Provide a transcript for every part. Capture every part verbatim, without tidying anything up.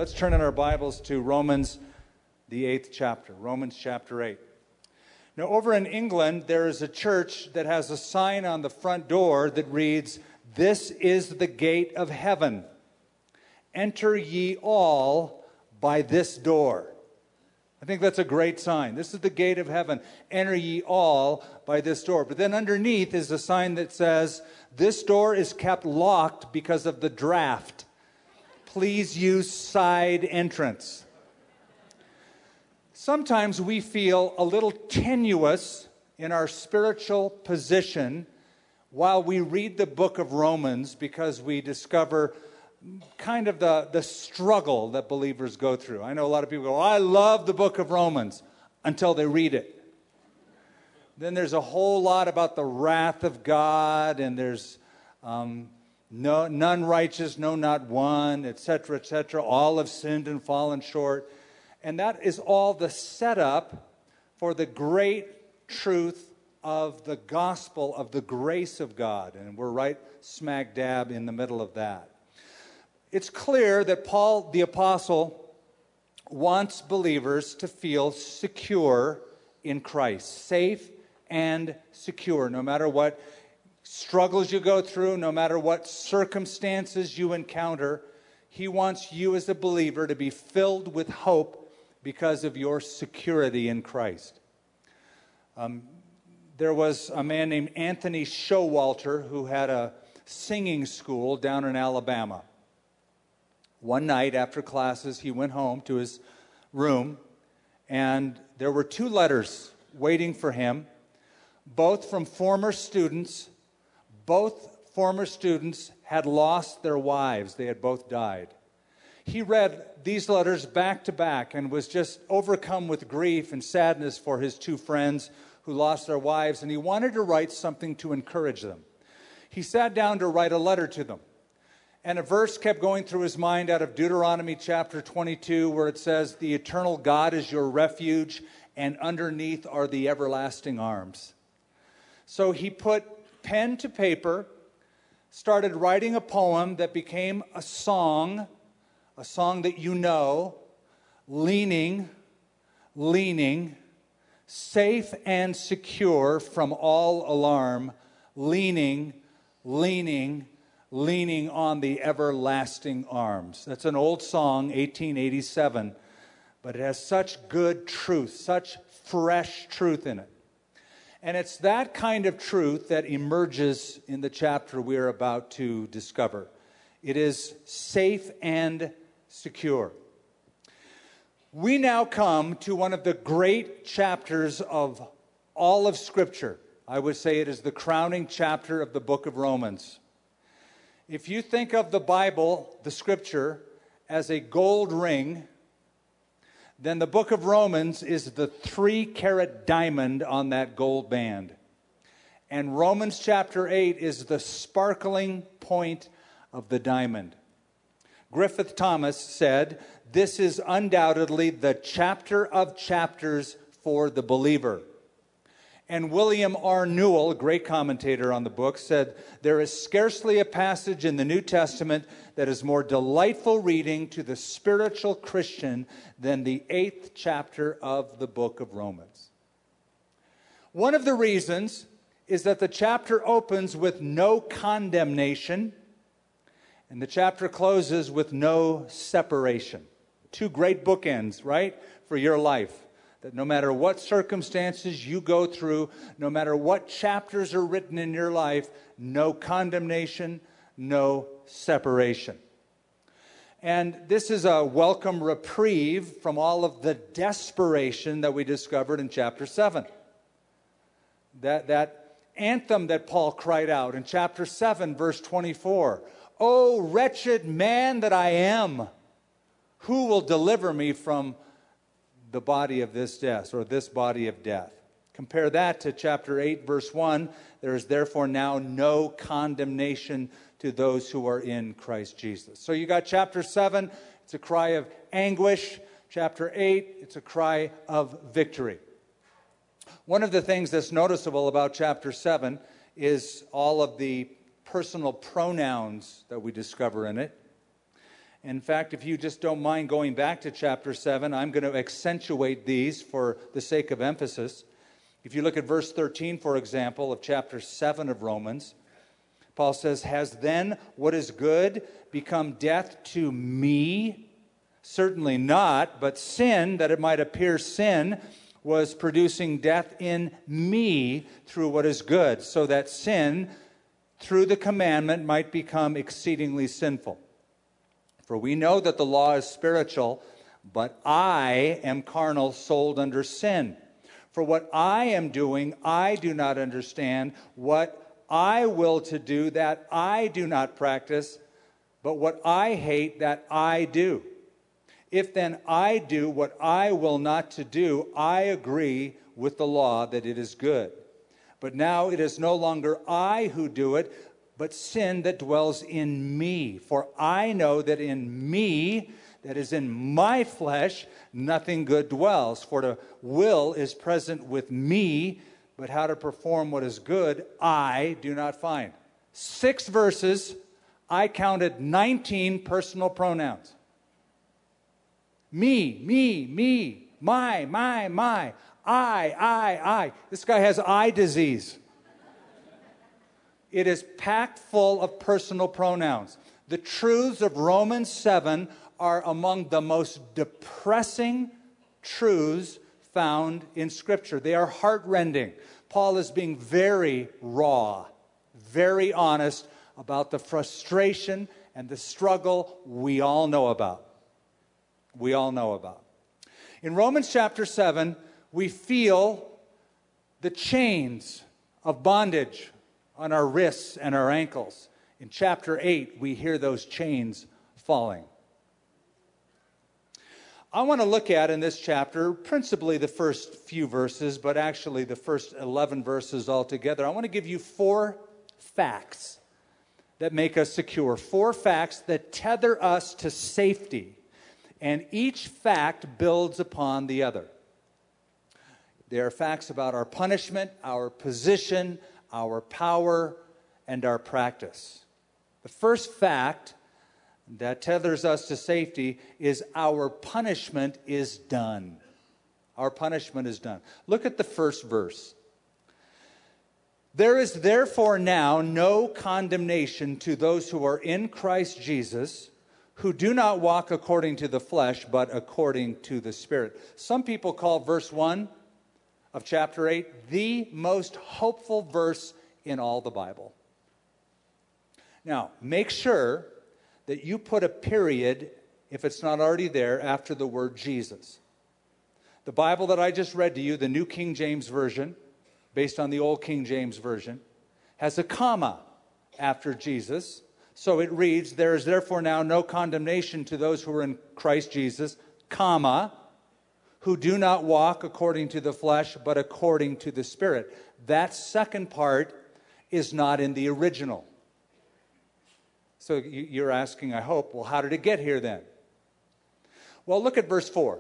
Let's turn in our Bibles to Romans, the eighth chapter, Romans chapter eight. Now, over in England, there is a church that has a sign on the front door that reads, "This is the gate of heaven. Enter ye all by this door." I think that's a great sign. This is the gate of heaven. Enter ye all by this door. But then underneath is a sign that says, "This door is kept locked because of the draft. Please use side entrance." Sometimes we feel a little tenuous in our spiritual position while we read the book of Romans because we discover kind of the, the struggle that believers go through. I know a lot of people go, "I love the book of Romans," until they read it. Then there's a whole lot about the wrath of God, and there's um, no, none righteous, no, not one, et cetera, et cetera. All have sinned and fallen short. And that is all the setup for the great truth of the gospel of the grace of God. And we're right smack dab in the middle of that. It's clear that Paul the apostle wants believers to feel secure in Christ, safe and secure, no matter what struggles you go through, no matter what circumstances you encounter. He wants you as a believer to be filled with hope because of your security in Christ. Um, there was a man named Anthony Showalter who had a singing school down in Alabama. One night after classes, he went home to his room, and there were two letters waiting for him, both from former students. Both former students had lost their wives. They had both died. He read these letters back to back and was just overcome with grief and sadness for his two friends who lost their wives, and he wanted to write something to encourage them. He sat down to write a letter to them. And a verse kept going through his mind out of Deuteronomy chapter twenty-two, where it says, "The eternal God is your refuge, and underneath are the everlasting arms." So he put pen to paper, started writing a poem that became a song, a song that you know, leaning, leaning, safe and secure from all alarm, leaning, leaning, leaning on the everlasting arms. That's an old song, eighteen eighty-seven, but it has such good truth, such fresh truth in it. And it's that kind of truth that emerges in the chapter we're about to discover. It is safe and secure. We now come to one of the great chapters of all of Scripture. I would say it is the crowning chapter of the book of Romans. If you think of the Bible, the Scripture, as a gold ring, then the book of Romans is the three-carat diamond on that gold band. And Romans chapter eight is the sparkling point of the diamond. Griffith Thomas said, "This is undoubtedly the chapter of chapters for the believer." And William R. Newell, a great commentator on the book, said, "There is scarcely a passage in the New Testament that is more delightful reading to the spiritual Christian than the eighth chapter of the book of Romans." One of the reasons is that the chapter opens with no condemnation, and the chapter closes with no separation. Two great bookends, right, for your life. That no matter what circumstances you go through, no matter what chapters are written in your life, no condemnation, no separation. And this is a welcome reprieve from all of the desperation that we discovered in chapter seven. That, that anthem that Paul cried out in chapter seven, verse twenty-four. "O wretched man that I am, who will deliver me from the body of this death," or this body of death. Compare that to chapter eight, verse one. "There is therefore now no condemnation to those who are in Christ Jesus." So you got chapter seven, it's a cry of anguish. Chapter eight, it's a cry of victory. One of the things that's noticeable about chapter seven is all of the personal pronouns that we discover in it. In fact, if you just don't mind going back to chapter seven, I'm going to accentuate these for the sake of emphasis. If you look at verse thirteen, for example, of chapter seven of Romans, Paul says, has then what is good become death to me? Certainly not, but sin, that it might appear sin, was producing death in me through what is good, so that sin, through the commandment, might become exceedingly sinful. For we know that the law is spiritual, but I am carnal, sold under sin. For what I am doing, I do not understand. What I will to do, that I do not practice, but what I hate, that I do. If then I do what I will not to do, I agree with the law that it is good. But now it is no longer I who do it, but sin that dwells in me. For I know that in me, that is in my flesh, nothing good dwells. For the will is present with me, but how to perform what is good, I do not find. Six verses, I counted nineteen personal pronouns. Me, me, me, my, my, my, I, I, I. This guy has eye disease. It is packed full of personal pronouns. The truths of Romans seven are among the most depressing truths found in Scripture. They are heartrending. Paul is being very raw, very honest about the frustration and the struggle we all know about. We all know about. In Romans chapter seven, we feel the chains of bondage on our wrists and our ankles. In chapter eight, we hear those chains falling. I want to look at in this chapter principally the first few verses, but actually the first eleven verses altogether. I want to give you four facts that make us secure, four facts that tether us to safety, and each fact builds upon the other. They are facts about our punishment, our position, our power, and our practice. The first fact that tethers us to safety is our punishment is done. Our punishment is done. Look at the first verse. There is therefore now no condemnation to those who are in Christ Jesus, who do not walk according to the flesh, but according to the Spirit. Some people call verse one of chapter eight the most hopeful verse in all the Bible. Now, make sure that you put a period, if it's not already there, after the word Jesus. The Bible that I just read to you, the New King James Version, based on the Old King James Version, has a comma after Jesus. So it reads, there is therefore now no condemnation to those who are in Christ Jesus, comma, who do not walk according to the flesh, but according to the Spirit. That second part is not in the original. So you're asking, I hope, well, how did it get here then? Well, look at verse four.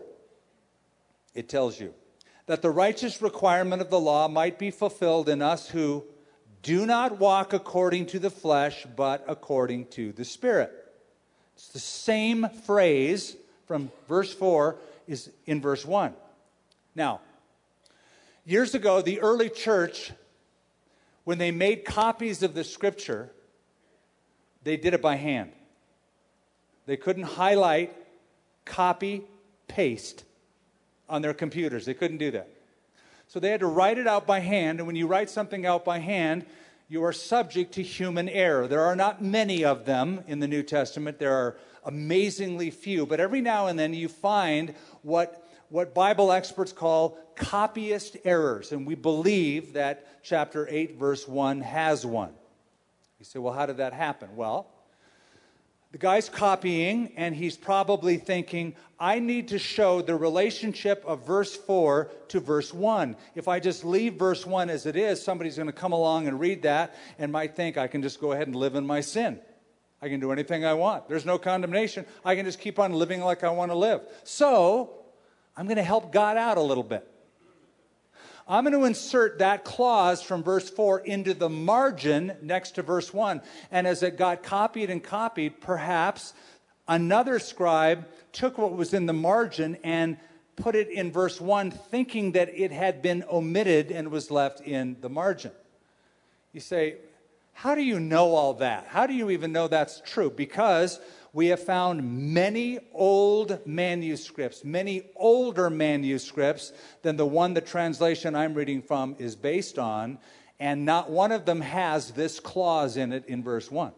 It tells you that the righteous requirement of the law might be fulfilled in us who do not walk according to the flesh, but according to the Spirit. It's the same phrase from verse four is in verse one. Now, years ago, the early church, when they made copies of the Scripture, they did it by hand. They couldn't highlight, copy, paste on their computers. They couldn't do that. So they had to write it out by hand, and when you write something out by hand, you are subject to human error. There are not many of them in the New Testament. There are amazingly few, but every now and then you find what, what Bible experts call copyist errors, and we believe that chapter eight, verse one has one. You say, well, how did that happen? Well, the guy's copying, and he's probably thinking, I need to show the relationship of verse four to verse one. If I just leave verse one as it is, somebody's going to come along and read that and might think, I can just go ahead and live in my sin. I can do anything I want. There's no condemnation. I can just keep on living like I want to live. So, I'm going to help God out a little bit. I'm going to insert that clause from verse four into the margin next to verse one. And as it got copied and copied, perhaps Another scribe took what was in the margin and put it in verse one, thinking that it had been omitted and was left in the margin. You say, how do you know all that? How do you even know that's true? Because we have found many old manuscripts, many older manuscripts than the one the translation I'm reading from is based on, and not one of them has this clause in it in verse one.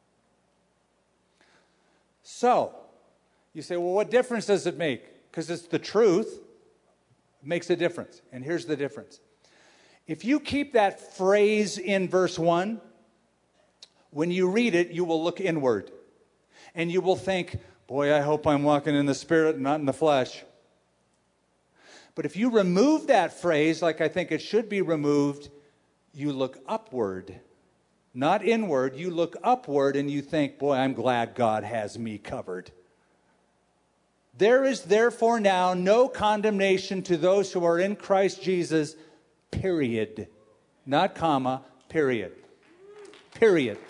So, you say, well, what difference does it make? Because it's the truth. It makes a difference. And here's the difference. If you keep that phrase in verse one, when you read it, you will look inward. And you will think, boy, I hope I'm walking in the Spirit and not in the flesh. But if you remove that phrase, like I think it should be removed, you look upward. Not inward, you look upward and you think, boy, I'm glad God has me covered. There is therefore now no condemnation to those who are in Christ Jesus, period. Not comma, period. Period.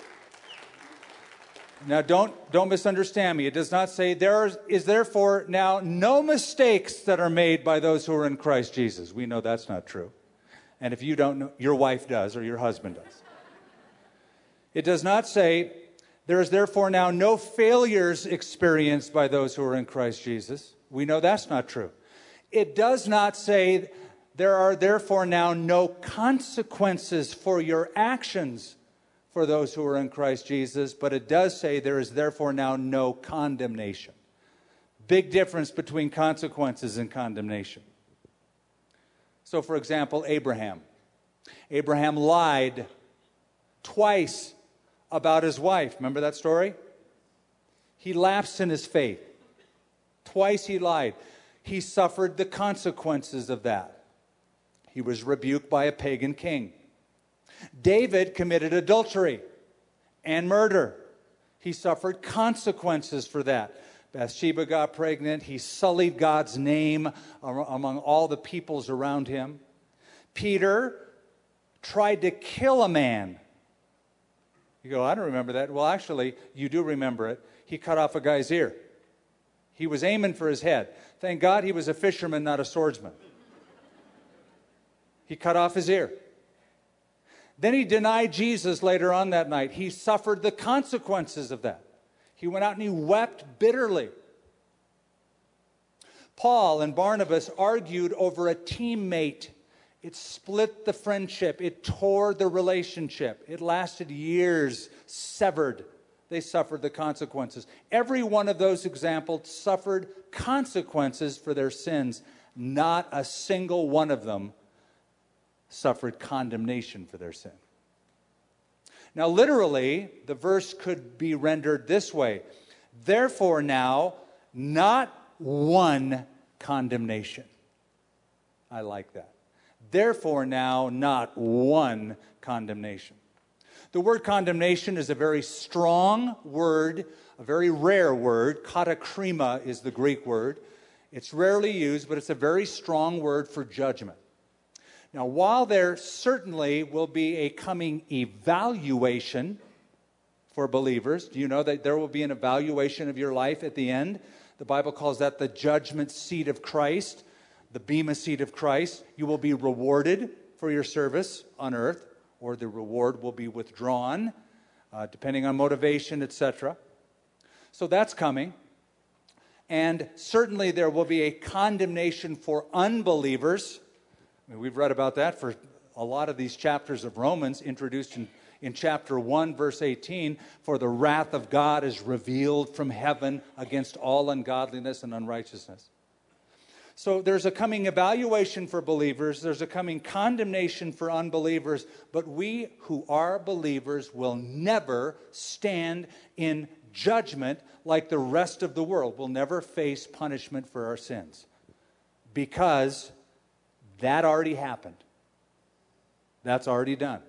Now don't, don't misunderstand me. It does not say there is therefore now no mistakes that are made by those who are in Christ Jesus. We know that's not true. And if you don't know, your wife does or your husband does. It does not say, there is therefore now no failures experienced by those who are in Christ Jesus. We know that's not true. It does not say, there are therefore now no consequences for your actions for those who are in Christ Jesus, but it does say there is therefore now no condemnation. Big difference between consequences and condemnation. So, for example, Abraham. Abraham lied twice about his wife. Remember that story? He lapsed in his faith. Twice he lied. He suffered the consequences of that. He was rebuked by a pagan king. David committed adultery and murder. He suffered consequences for that. Bathsheba got pregnant. He sullied God's name among all the peoples around him. Peter tried to kill a man. You go, I don't remember that. Well, actually, you do remember it. He cut off a guy's ear. He was aiming for his head. Thank God he was a fisherman, not a swordsman. He cut off his ear. Then he denied Jesus later on that night. He suffered the consequences of that. He went out and he wept bitterly. Paul and Barnabas argued over a teammate. It split the friendship. It tore the relationship. It lasted years, severed. They suffered the consequences. Every one of those examples suffered consequences for their sins. Not a single one of them suffered condemnation for their sin. Now, literally, the verse could be rendered this way. Therefore now, not one condemnation. I like that. Therefore now, not one condemnation. The word condemnation is a very strong word, a very rare word. Katakrima is the Greek word. It's rarely used, but it's a very strong word for judgment. Now, while there certainly will be a coming evaluation for believers, do you know that there will be an evaluation of your life at the end? The Bible calls that the judgment seat of Christ, the bema seat of Christ. You will be rewarded for your service on earth, or the reward will be withdrawn, uh, depending on motivation, et cetera. So that's coming. And certainly there will be a condemnation for unbelievers. I mean, we've read about that for a lot of these chapters of Romans, introduced in, in chapter one, verse eighteen. For the wrath of God is revealed from heaven against all ungodliness and unrighteousness. So there's a coming evaluation for believers. There's a coming condemnation for unbelievers. But we who are believers will never stand in judgment like the rest of the world. We'll never face punishment for our sins. Because that already happened. That's already done.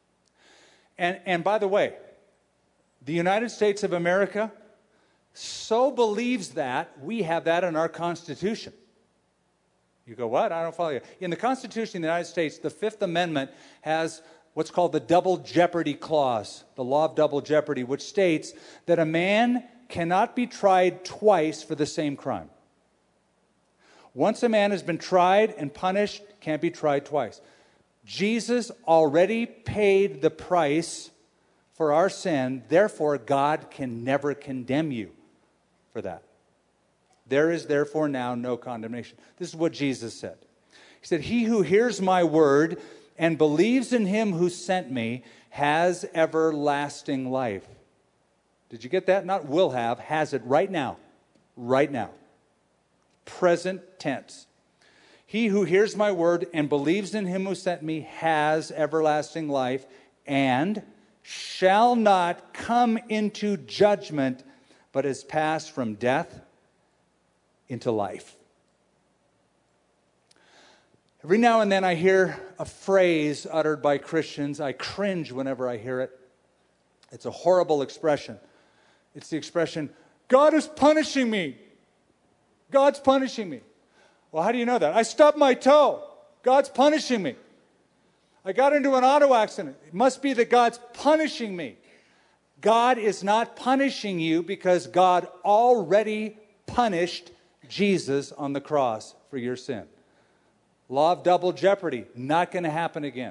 And, and by the way, the United States of America so believes that we have that in our Constitution. You go, what? I don't follow you. In the Constitution of the United States, the Fifth Amendment has what's called the double jeopardy clause, the law of double jeopardy, which states that a man cannot be tried twice for the same crime. Once a man has been tried and punished, can't be tried twice. Jesus already paid the price for our sin, therefore God can never condemn you for that. There is therefore now no condemnation. This is what Jesus said. He said, "He who hears my word and believes in him who sent me has everlasting life." Did you get that? Not will have, has it right now. Right now. Present tense. "He who hears my word and believes in him who sent me has everlasting life and shall not come into judgment, but is passed from death into life." Every now and then I hear a phrase uttered by Christians. I cringe whenever I hear it. It's a horrible expression. It's the expression, "God is punishing me. God's punishing me." Well, how do you know that? I stubbed my toe. God's punishing me. I got into an auto accident. It must be that God's punishing me. God is not punishing you because God already punished Jesus on the cross for your sin. Law of double jeopardy, not going to happen again.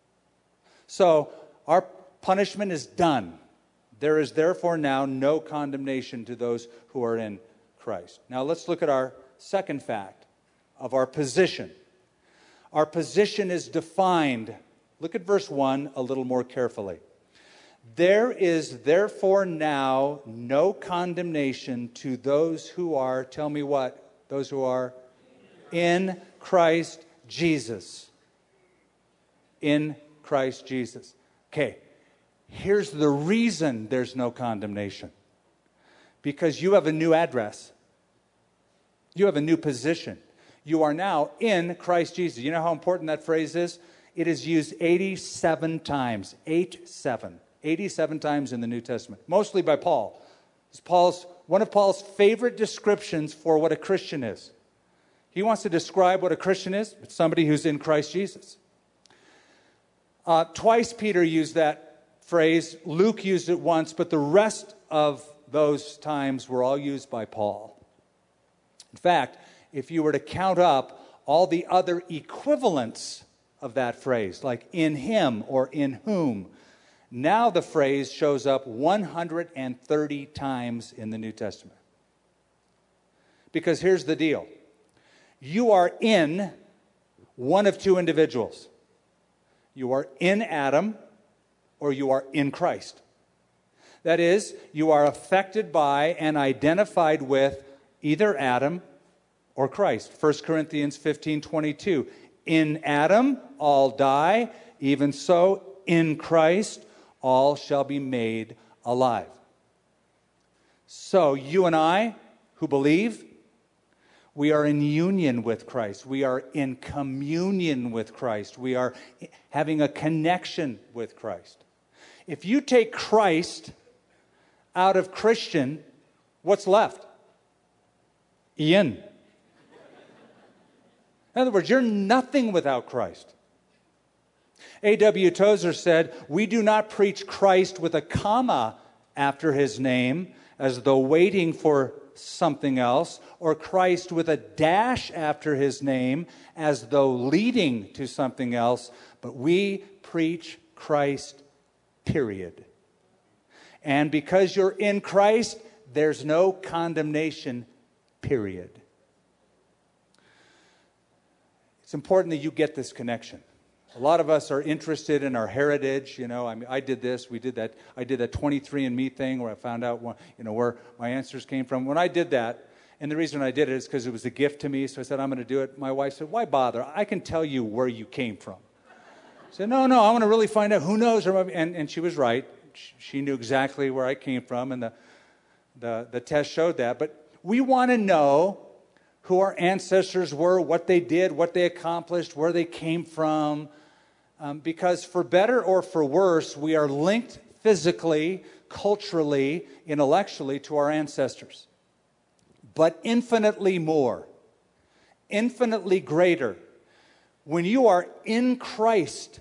So our punishment is done. There is therefore now no condemnation to those who are in Christ. Now let's look at our second fact of our position. Our position is defined. Look at verse one a little more carefully. "There is therefore now no condemnation to those who are," tell me what? Those who are in Christ Jesus. In Christ Jesus. Okay, here's the reason there's no condemnation. Because you have a new address. You have a new position. You are now in Christ Jesus. You know how important that phrase is? It is used eighty-seven times. Eight, seven. eighty-seven times in the New Testament. Mostly by Paul. It's Paul's, one of Paul's favorite descriptions for what a Christian is. He wants to describe what a Christian is. It's somebody who's in Christ Jesus. Uh, twice Peter used that phrase. Luke used it once, but the rest of those times were all used by Paul. In fact, if you were to count up all the other equivalents of that phrase, like in him or in whom, now the phrase shows up one hundred thirty times in the New Testament. Because here's the deal. You are in one of two individuals. You are in Adam or you are in Christ. That is, you are affected by and identified with either Adam or Christ. First Corinthians fifteen twenty-two. "In Adam all die, even so in Christ all shall be made alive." So you and I who believe, we are in union with Christ. We are in communion with Christ. We are having a connection with Christ. If you take Christ out of Christian, what's left? Ian. In other words, you're nothing without Christ. A W Tozer said, "We do not preach Christ with a comma after his name, as though waiting for something else, or Christ with a dash after his name, as though leading to something else, but we preach Christ, period. And because you're in Christ, there's no condemnation, period." It's important that you get this connection. A lot of us are interested in our heritage. You know, I mean, I did this, we did that. I did that twenty-three and me thing where I found out, you know, where my answers came from. When I did that, and the reason I did it is because it was a gift to me, so I said, I'm going to do it. My wife said, "Why bother? I can tell you where you came from." I said, no, no, I want to really find out who knows. And, and she was right. She knew exactly where I came from, and the, the, the test showed that. But we want to know who our ancestors were, what they did, what they accomplished, where they came from. Um, because for better or for worse, we are linked physically, culturally, intellectually to our ancestors. But infinitely more, infinitely greater. When you are in Christ,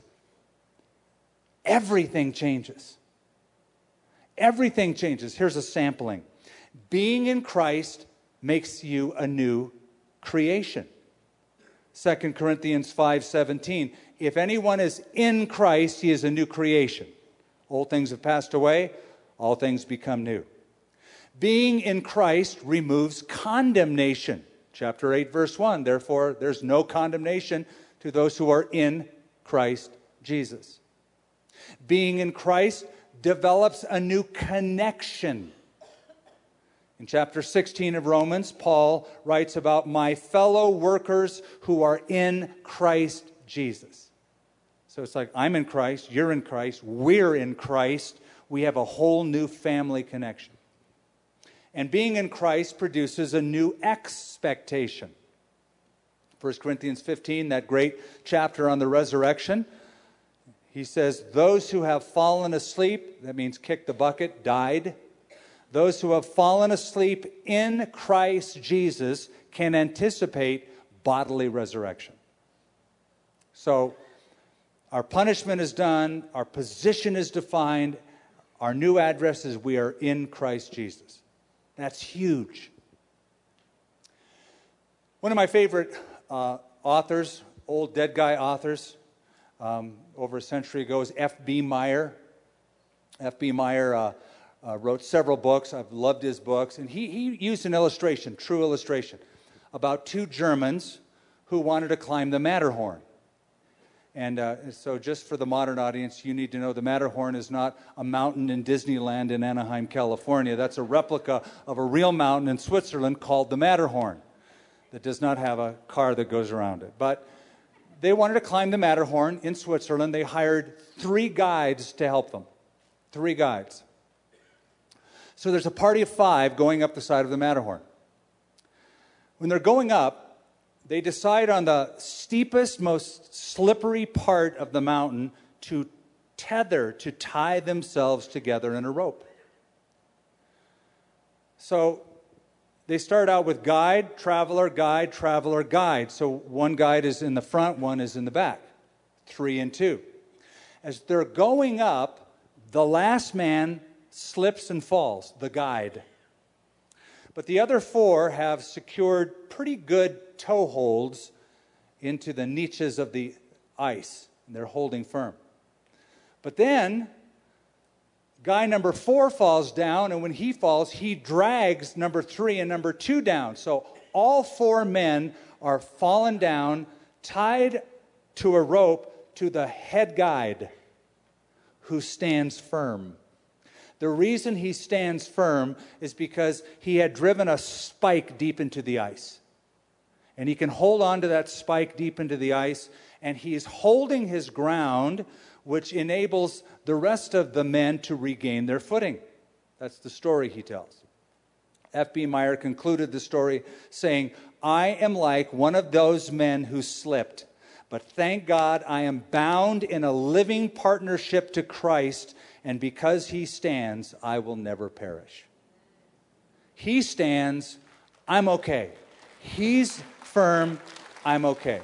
everything changes. Everything changes. Here's a sampling. Being in Christ makes you a new creation. Second Corinthians five seventeen. If anyone is in Christ, he is a new creation. Old things have passed away, all things become new. Being in Christ removes condemnation. Chapter eight, verse one. Therefore, there's no condemnation to those who are in Christ Jesus. Being in Christ develops a new connection. In chapter sixteen of Romans, Paul writes about my fellow workers who are in Christ Jesus. So it's like, I'm in Christ, you're in Christ, we're in Christ. We have a whole new family connection. And being in Christ produces a new expectation. First Corinthians fifteen, that great chapter on the resurrection, he says, those who have fallen asleep, that means kicked the bucket, died. Those who have fallen asleep in Christ Jesus can anticipate bodily resurrection. So, our punishment is done, our position is defined, our new address is we are in Christ Jesus. That's huge. One of my favorite uh, authors, old dead guy authors, um, over a century ago, is F B Meyer. F B Meyer uh, uh, wrote several books. I've loved his books. And he, he used an illustration, true illustration, about two Germans who wanted to climb the Matterhorn. And uh, so just for the modern audience, you need to know the Matterhorn is not a mountain in Disneyland in Anaheim, California. That's a replica of a real mountain in Switzerland called the Matterhorn that does not have a car that goes around it. But they wanted to climb the Matterhorn in Switzerland. They hired three guides to help them. Three guides. So there's a party of five going up the side of the Matterhorn. When they're going up, they decide on the steepest, most slippery part of the mountain to tether, to tie themselves together in a rope. So they start out with guide, traveler, guide, traveler, guide. So one guide is in the front, one is in the back. Three and two. As they're going up, the last man slips and falls, the guide. But the other four have secured pretty good toe holds into the niches of the ice, and they're holding firm. But then, guy number four falls down, and when he falls, he drags number three and number two down. So all four men are fallen down, tied to a rope to the head guide, who stands firm. The reason he stands firm is because he had driven a spike deep into the ice. And he can hold on to that spike deep into the ice, and he's holding his ground, which enables the rest of the men to regain their footing. That's the story he tells. F B Meyer concluded the story saying, I am like one of those men who slipped, but thank God I am bound in a living partnership to Christ, and because he stands, I will never perish. He stands, I'm okay. He's firm, I'm okay.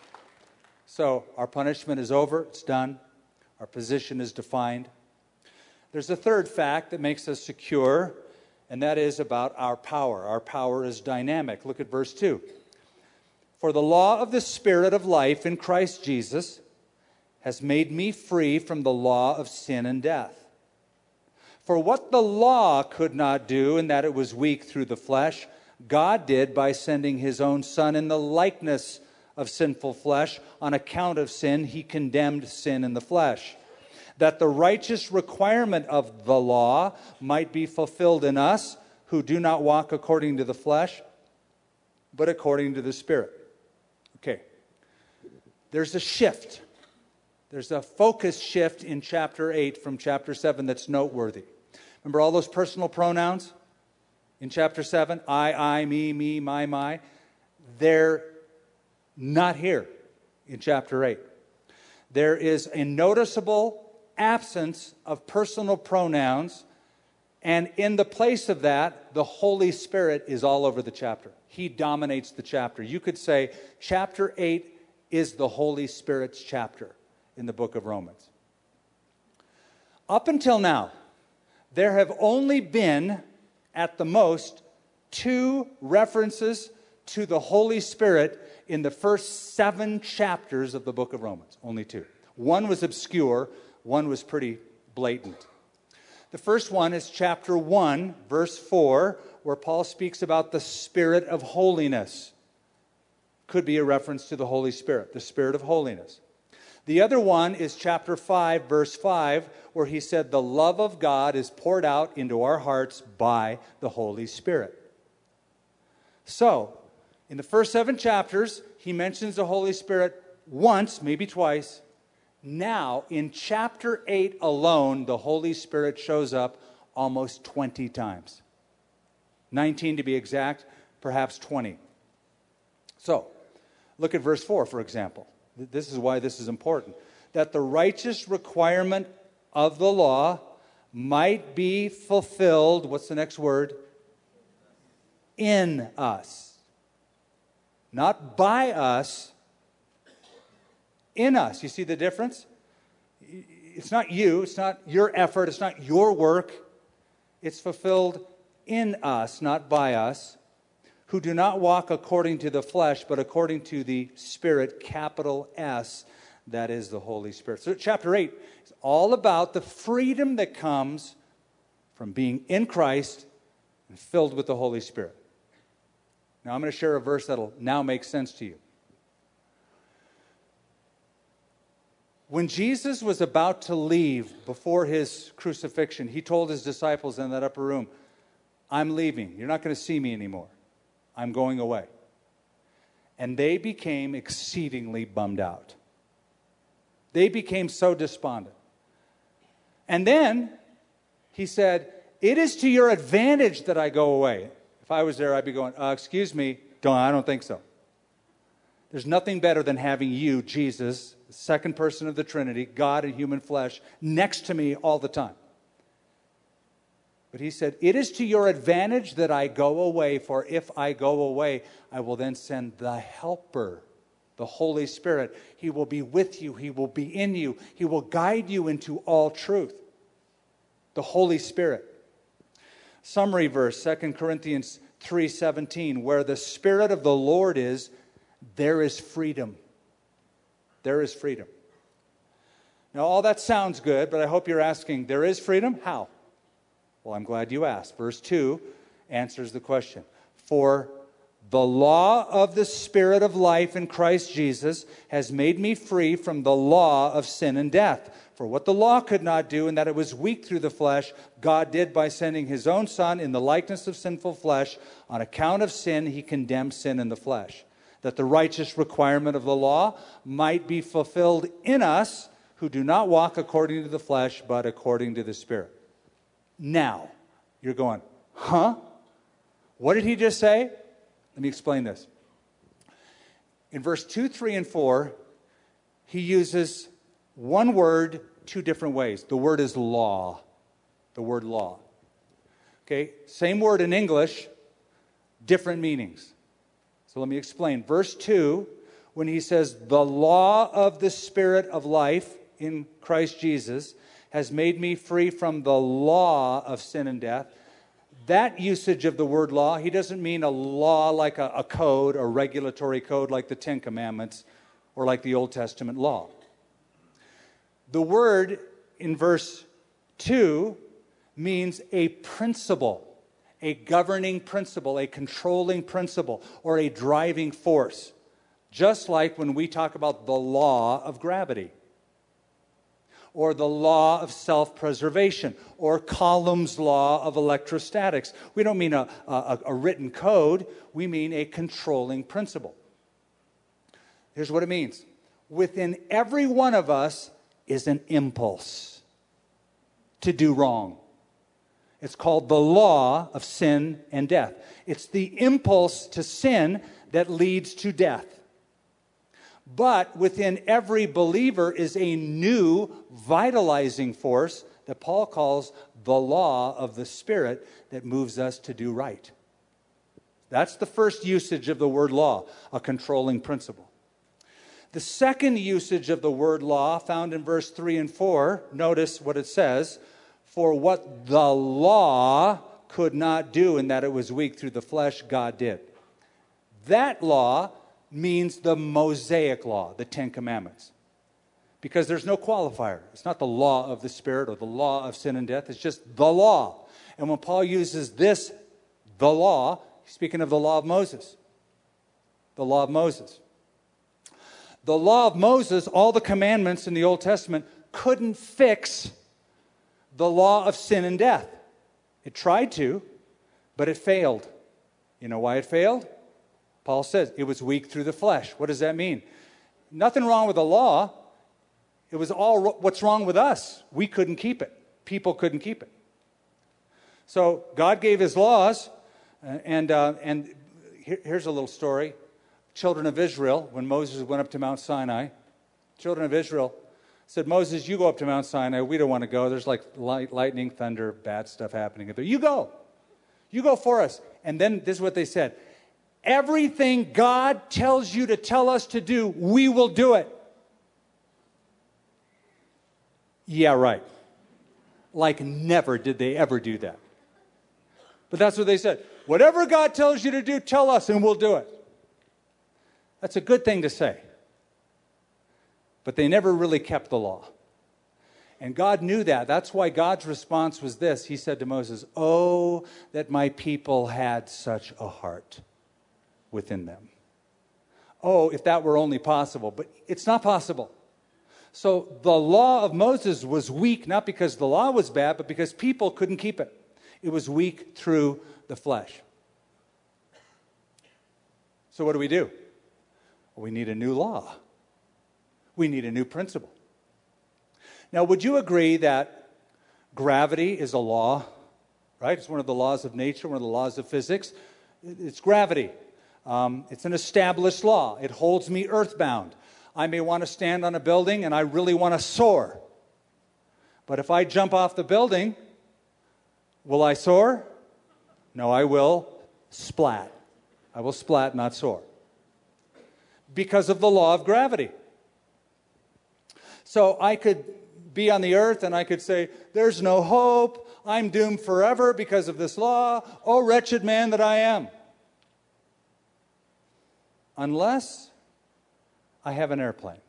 So our punishment is over, it's done. Our position is defined. There's a third fact that makes us secure, and that is about our power. Our power is dynamic. Look at verse two. For the law of the Spirit of life in Christ Jesus has made me free from the law of sin and death. For what the law could not do, in that it was weak through the flesh, God did by sending his own Son in the likeness of sinful flesh. On account of sin, he condemned sin in the flesh, that the righteous requirement of the law might be fulfilled in us, who do not walk according to the flesh, but according to the Spirit. Okay, there's a shift. There's a focus shift in chapter eight from chapter seven that's noteworthy. Remember all those personal pronouns in chapter seven? I, I, me, me, my, my. They're not here in chapter eight. There is a noticeable absence of personal pronouns, and in the place of that, the Holy Spirit is all over the chapter. He dominates the chapter. You could say chapter eight is the Holy Spirit's chapter in the book of Romans. Up until now, there have only been at the most, two references to the Holy Spirit in the first seven chapters of the book of Romans. Only two. One was obscure, one was pretty blatant. The first one is chapter one, verse four, where Paul speaks about the Spirit of holiness. Could be a reference to the Holy Spirit, the Spirit of holiness. The other one is chapter five, verse five, where he said the love of God is poured out into our hearts by the Holy Spirit. So, in the first seven chapters, he mentions the Holy Spirit once, maybe twice. Now, in chapter eight alone, the Holy Spirit shows up almost twenty times. nineteen to be exact, perhaps twenty. So, look at verse four, for example. This is why this is important. That the righteous requirement of the law might be fulfilled, what's the next word? In us. Not by us, in us. You see the difference? It's not you, it's not your effort, it's not your work. It's fulfilled in us, not by us, who do not walk according to the flesh, but according to the Spirit, capital S, that is the Holy Spirit. So chapter eight is all about the freedom that comes from being in Christ and filled with the Holy Spirit. Now I'm going to share a verse that'll now make sense to you. When Jesus was about to leave before his crucifixion, he told his disciples in that upper room, I'm leaving. You're not going to see me anymore. I'm going away. And they became exceedingly bummed out. They became so despondent. And then he said, it is to your advantage that I go away. If I was there, I'd be going, uh, excuse me, don't, I don't think so. There's nothing better than having you, Jesus, the second person of the Trinity, God in human flesh, next to me all the time. But he said, it is to your advantage that I go away, for if I go away, I will then send the Helper, the Holy Spirit. He will be with you. He will be in you. He will guide you into all truth. The Holy Spirit. Summary verse, Second Corinthians three seventeen, where the Spirit of the Lord is, there is freedom. There is freedom. Now, all that sounds good, but I hope you're asking, there is freedom? How? Well, I'm glad you asked. Verse two answers the question. For the law of the Spirit of life in Christ Jesus has made me free from the law of sin and death. For what the law could not do, in that it was weak through the flesh, God did by sending his own Son in the likeness of sinful flesh. On account of sin, he condemned sin in the flesh, that the righteous requirement of the law might be fulfilled in us who do not walk according to the flesh, but according to the Spirit. Now, you're going, huh? What did he just say? Let me explain this. In verse two, three, and four, he uses one word two different ways. The word is law. The word law. Okay, same word in English, different meanings. So let me explain. Verse two, when he says, the law of the Spirit of life in Christ Jesus has made me free from the law of sin and death. That usage of the word law, he doesn't mean a law like a, a code, a regulatory code like the Ten Commandments or like the Old Testament law. The word in verse two means a principle, a governing principle, a controlling principle, or a driving force. Just like when we talk about the law of gravity, or the law of self-preservation, or Coulomb's law of electrostatics. We don't mean a, a, a written code, we mean a controlling principle. Here's what it means. Within every one of us is an impulse to do wrong. It's called the law of sin and death. It's the impulse to sin that leads to death. But within every believer is a new vitalizing force that Paul calls the law of the Spirit that moves us to do right. That's the first usage of the word law, a controlling principle. The second usage of the word law, found in verse three and four, notice what it says. For what the law could not do and that it was weak through the flesh, God did. That law means the Mosaic law, the Ten Commandments. Because there's no qualifier. It's not the law of the Spirit or the law of sin and death. It's just the law. And when Paul uses this, the law, he's speaking of the law of Moses. The law of Moses. The law of Moses, all the commandments in the Old Testament, couldn't fix the law of sin and death. It tried to, but it failed. You know why it failed? Paul says it was weak through the flesh. What does that mean? Nothing wrong with the law. It was all what's wrong with us. We couldn't keep it. People couldn't keep it. So God gave his laws, and, uh, and here, here's a little story. Children of Israel, when Moses went up to Mount Sinai, children of Israel said, Moses, you go up to Mount Sinai. We don't want to go. There's like light, lightning, thunder, bad stuff happening up there. You go. You go for us. And then this is what they said. Everything God tells you to tell us to do, we will do it. Yeah, right. Like never did they ever do that. But that's what they said. Whatever God tells you to do, tell us and we'll do it. That's a good thing to say. But they never really kept the law. And God knew that. That's why God's response was this. He said to Moses, oh, that my people had such a heart within them. Oh, if that were only possible. But it's not possible. So the law of Moses was weak, not because the law was bad, but because people couldn't keep it. It was weak through the flesh. So what do we do? Well, we need a new law. We need a new principle. Now, would you agree that gravity is a law, right? It's one of the laws of nature, one of the laws of physics. It's gravity. Um, it's an established law. It holds me earthbound. I may want to stand on a building and I really want to soar. But if I jump off the building, will I soar? No, I will splat. I will splat, not soar. Because of the law of gravity. So I could be on the earth and I could say, there's no hope. I'm doomed forever because of this law. Oh, wretched man that I am. Unless I have an airplane.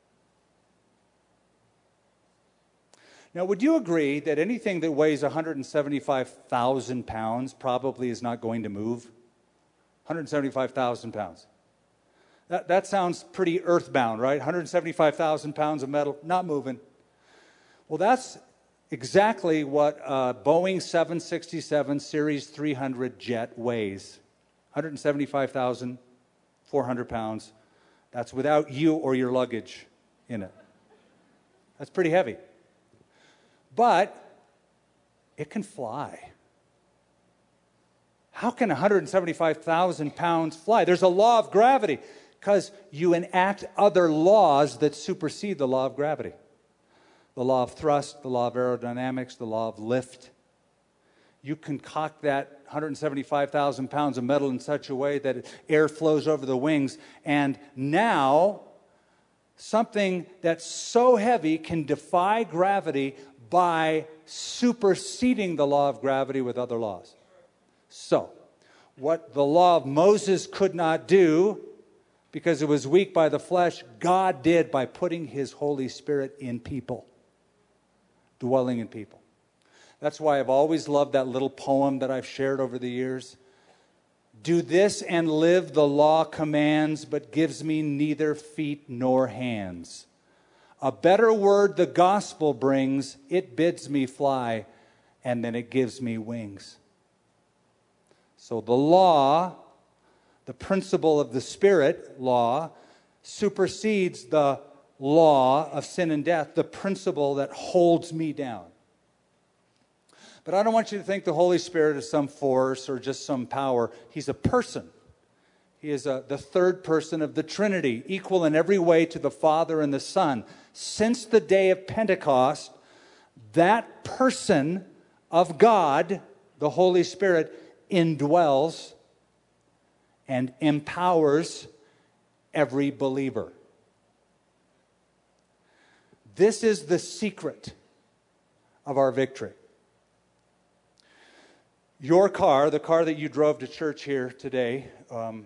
Now, would you agree that anything that weighs one hundred seventy-five thousand pounds probably is not going to move? one hundred seventy-five thousand pounds. That, that sounds pretty earthbound, right? one hundred seventy-five thousand pounds of metal, not moving. Well, that's exactly what a Boeing seven sixty-seven Series three hundred jet weighs. one hundred seventy-five thousand four hundred pounds. That's without you or your luggage in it. That's pretty heavy. But it can fly. How can one hundred seventy-five thousand pounds fly? There's a law of gravity because you enact other laws that supersede the law of gravity. The law of thrust, the law of aerodynamics, the law of lift. You concoct that one hundred seventy-five thousand pounds of metal in such a way that air flows over the wings. And now, something that's so heavy can defy gravity by superseding the law of gravity with other laws. So, what the law of Moses could not do, because it was weak by the flesh, God did by putting his Holy Spirit in people, dwelling in people. That's why I've always loved that little poem that I've shared over the years. Do this and live, the law commands, but gives me neither feet nor hands. A better word the gospel brings, it bids me fly, and then it gives me wings. So the law, the principle of the Spirit law, supersedes the law of sin and death, the principle that holds me down. But I don't want you to think the Holy Spirit is some force or just some power. He's a person. He is a, the third person of the Trinity, equal in every way to the Father and the Son. Since the day of Pentecost, that person of God, the Holy Spirit, indwells and empowers every believer. This is the secret of our victory. Your car, the car that you drove to church here today, um,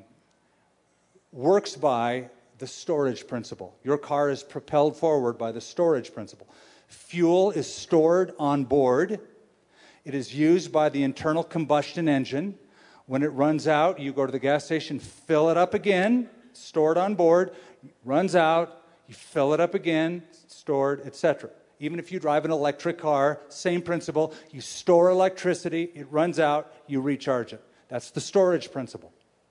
works by the storage principle. Your car is propelled forward by the storage principle. Fuel is stored on board. It is used by the internal combustion engine. When it runs out, you go to the gas station, fill it up again, stored on board, runs out, you fill it up again, stored, et cetera. Even if you drive an electric car, same principle. You store electricity, it runs out, you recharge it. That's the storage principle.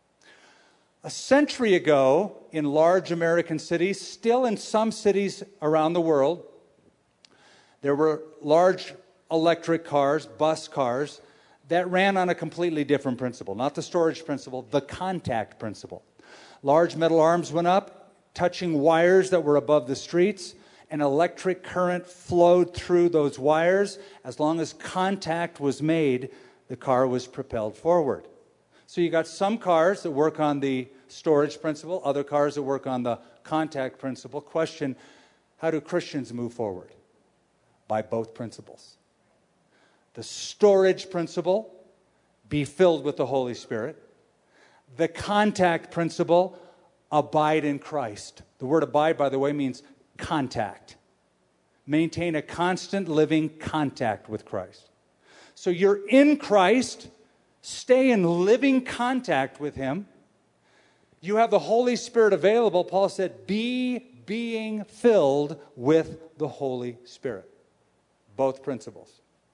A century ago, in large American cities, still in some cities around the world, there were large electric cars, bus cars, that ran on a completely different principle. Not the storage principle, the contact principle. Large metal arms went up, touching wires that were above the streets. An electric current flowed through those wires. As long as contact was made, the car was propelled forward. So you got some cars that work on the storage principle, other cars that work on the contact principle. Question, how do Christians move forward? By both principles. The storage principle, be filled with the Holy Spirit. The contact principle, abide in Christ. The word abide, by the way, means contact. Maintain a constant living contact with Christ. So you're in Christ, stay in living contact with Him. You have the Holy Spirit available. Paul said, be being filled with the Holy Spirit. Both principles.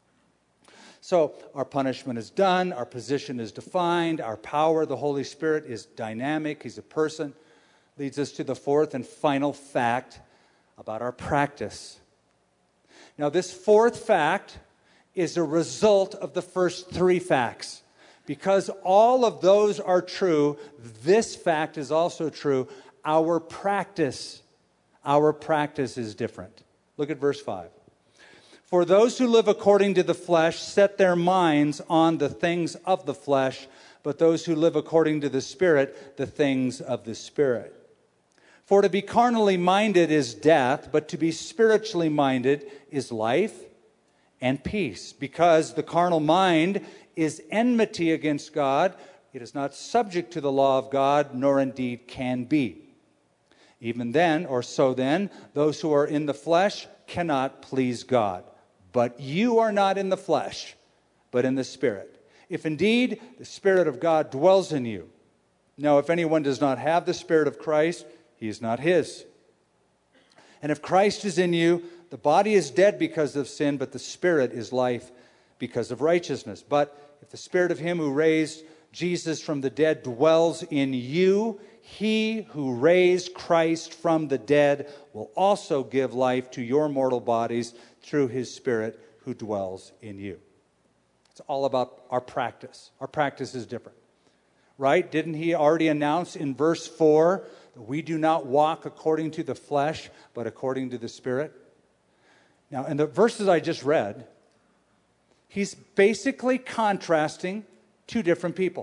So our punishment is done, our position is defined, our power, the Holy Spirit, is dynamic, He's a person. Leads us to the fourth and final fact about our practice. Now, this fourth fact is a result of the first three facts. Because all of those are true, this fact is also true. Our practice, our practice is different. Look at verse five. For those who live according to the flesh set their minds on the things of the flesh, but those who live according to the Spirit, the things of the Spirit. For to be carnally minded is death, but to be spiritually minded is life and peace. Because the carnal mind is enmity against God. It is not subject to the law of God, nor indeed can be. Even then, or so then, those who are in the flesh cannot please God. But you are not in the flesh, but in the Spirit. If indeed the Spirit of God dwells in you. Now, if anyone does not have the Spirit of Christ, he is not his. And if Christ is in you, the body is dead because of sin, but the Spirit is life because of righteousness. But if the Spirit of Him who raised Jesus from the dead dwells in you, He who raised Christ from the dead will also give life to your mortal bodies through His Spirit who dwells in you. It's all about our practice. Our practice is different. Right? Didn't He already announce in verse four that we do not walk according to the flesh, but according to the Spirit? Now, in the verses I just read, He's basically contrasting two different people.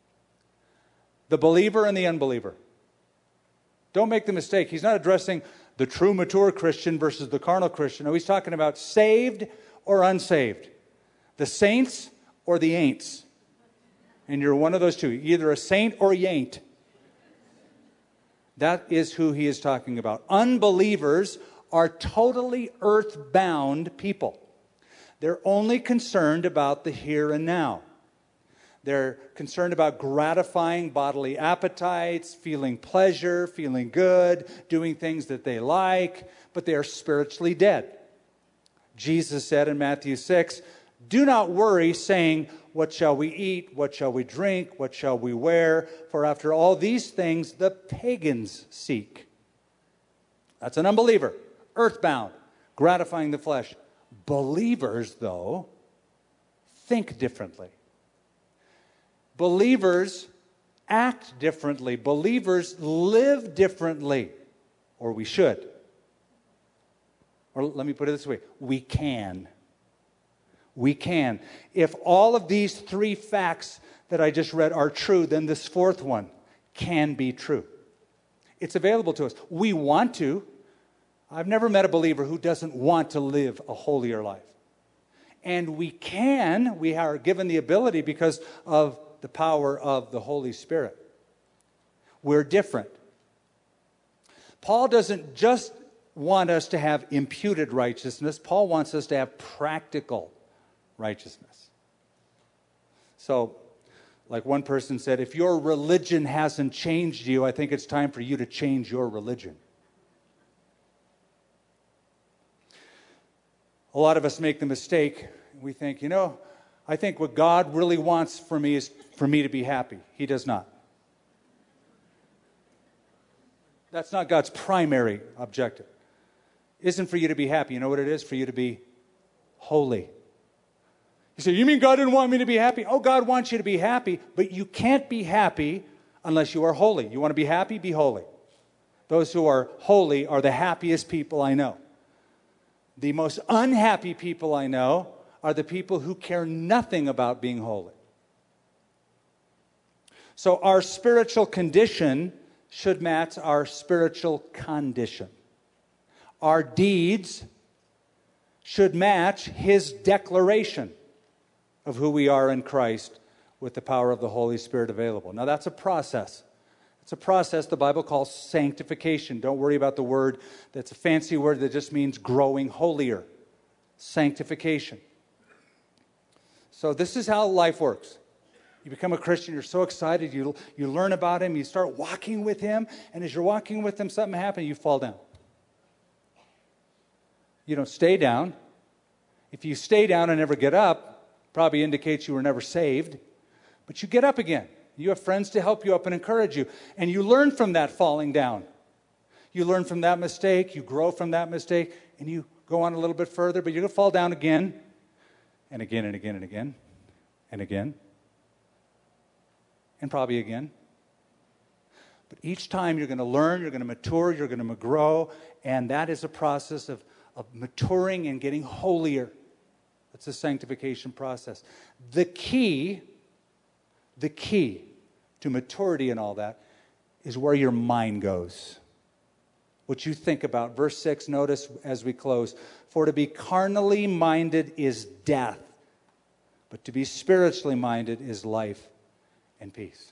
The believer and the unbeliever. Don't make the mistake. He's not addressing the true mature Christian versus the carnal Christian. No, He's talking about saved or unsaved. The saints or the ain'ts. And you're one of those two. Either a saint or you ain't. That is who He is talking about. Unbelievers are totally earthbound people. They're only concerned about the here and now. They're concerned about gratifying bodily appetites, feeling pleasure, feeling good, doing things that they like, but they are spiritually dead. Jesus said in Matthew six, do not worry, saying, what shall we eat? What shall we drink? What shall we wear? For after all these things the pagans seek. That's an unbeliever, earthbound, gratifying the flesh. Believers, though, think differently. Believers act differently. Believers live differently. Or we should. Or let me put it this way. We can. We can. If all of these three facts that I just read are true, then this fourth one can be true. It's available to us. We want to. I've never met a believer who doesn't want to live a holier life. And we can, we are given the ability because of the power of the Holy Spirit. We're different. Paul doesn't just want us to have imputed righteousness. Paul wants us to have practical righteousness. So, like one person said, if your religion hasn't changed you, I think it's time for you to change your religion. A lot of us make the mistake. We think, you know, I think what God really wants for me is for me to be happy. He does not. That's not God's primary objective. Isn't for you to be happy. You know what it is? For you to be holy. You say, you mean God didn't want me to be happy? Oh, God wants you to be happy, but you can't be happy unless you are holy. You want to be happy? Be holy. Those who are holy are the happiest people I know. The most unhappy people I know are the people who care nothing about being holy. So our spiritual condition should match our spiritual condition. Our deeds should match His declaration of who we are in Christ with the power of the Holy Spirit available. Now that's a process. It's a process the Bible calls sanctification. Don't worry about the word. That's a fancy word that just means growing holier. Sanctification. So this is how life works. You become a Christian, you're so excited, you, you learn about Him, you start walking with Him, and as you're walking with Him, something happens, you fall down. You don't stay down. If you stay down and never get up, probably indicates you were never saved. But you get up again. You have friends to help you up and encourage you. And you learn from that falling down. You learn from that mistake. You grow from that mistake. And you go on a little bit further. But you're going to fall down again. And again and again and again. And again. And probably again. But each time you're going to learn. You're going to mature. You're going to grow. And that is a process of, of maturing and getting holier. It's a sanctification process. The key, the key to maturity and all that is where your mind goes. What you think about. Verse six, notice as we close. For to be carnally minded is death, but to be spiritually minded is life and peace.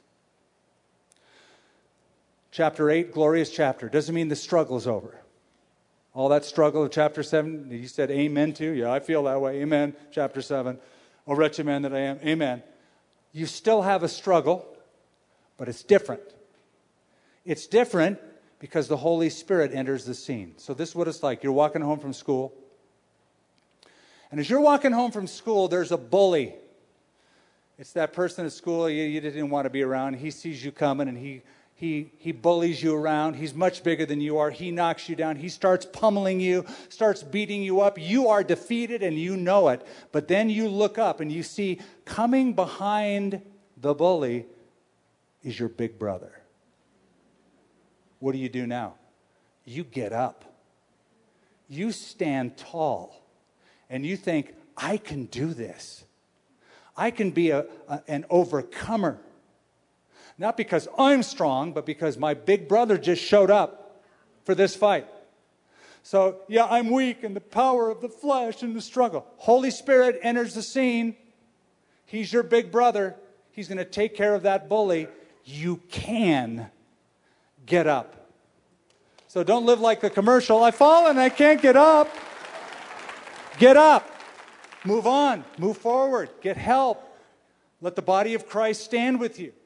Chapter eight, glorious chapter. Doesn't mean the struggle is over. All that struggle of chapter seven, he said amen to. Yeah, I feel that way. Amen. Chapter seven. Oh, wretched man that I am. Amen. You still have a struggle, but it's different. It's different because the Holy Spirit enters the scene. So this is what it's like. You're walking home from school. And as you're walking home from school, there's a bully. It's that person at school you, you didn't want to be around. He sees you coming and he He, he bullies you around. He's much bigger than you are. He knocks you down. He starts pummeling you, starts beating you up. You are defeated and you know it. But then you look up and you see coming behind the bully is your big brother. What do you do now? You get up. You stand tall. And you think, I can do this. I can be a, a, an overcomer. Not because I'm strong, but because my big brother just showed up for this fight. So, yeah, I'm weak in the power of the flesh and the struggle. Holy Spirit enters the scene. He's your big brother. He's going to take care of that bully. You can get up. So don't live like the commercial. I've fallen, I can't get up. Get up. Move on. Move forward. Get help. Let the body of Christ stand with you.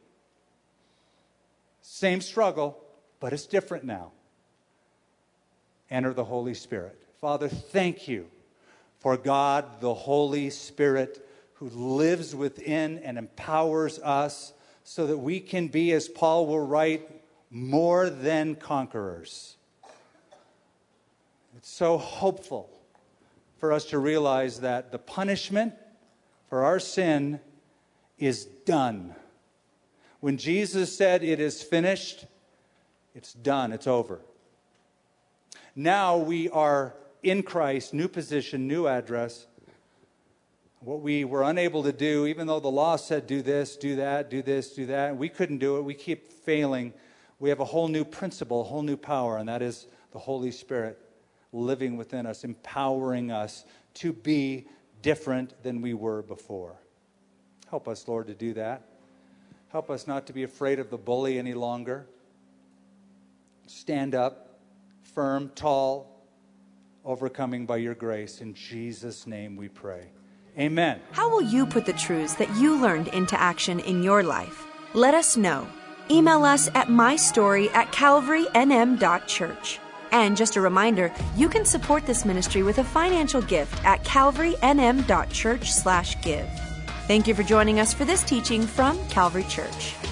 Same struggle, but it's different now. Enter the Holy Spirit. Father, thank you for God, the Holy Spirit, who lives within and empowers us so that we can be, as Paul will write, more than conquerors. It's so hopeful for us to realize that the punishment for our sin is done. When Jesus said it is finished, it's done, it's over. Now we are in Christ, new position, new address. What we were unable to do, even though the law said do this, do that, do this, do that, we couldn't do it. We keep failing. We have a whole new principle, a whole new power, and that is the Holy Spirit living within us, empowering us to be different than we were before. Help us, Lord, to do that. Help us not to be afraid of the bully any longer. Stand up, firm, tall, overcoming by your grace. In Jesus' name we pray. Amen. How will you put the truths that you learned into action in your life? Let us know. Email us at mystory at calvary n m dot church. And just a reminder, you can support this ministry with a financial gift at calvary n m dot church slash give. Thank you for joining us for this teaching from Calvary Church.